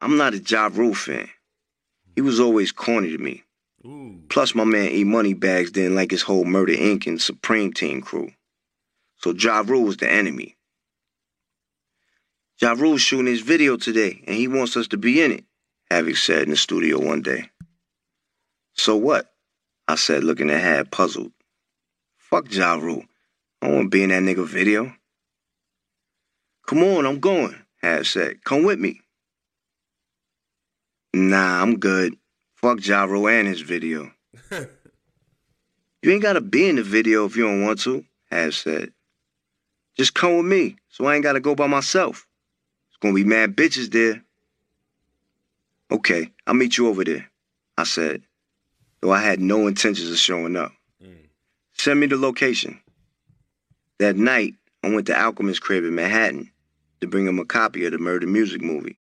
I'm not a Ja Rule fan. He was always corny to me. Ooh. Plus, my man E Money Bags didn't like his whole Murder Inc. and Supreme Team crew. So Ja Rule was the enemy. Ja Rule's shooting his video today, and he wants us to be in it, Havoc said in the studio one day. So what? I said, looking at Had puzzled. Fuck Ja Rule. I don't want to be in that nigga video. Come on, I'm going, Had said. Come with me. Nah, I'm good. Fuck Ja Rule and his video. You ain't gotta be in the video if you don't want to, Had said. Just come with me, so I ain't gotta go by myself. It's gonna be mad bitches there. Okay, I'll meet you over there, I said, though I had no intentions of showing up. Send me the location. That night, I went to Alchemist's crib in Manhattan to bring him a copy of the Murder Music movie.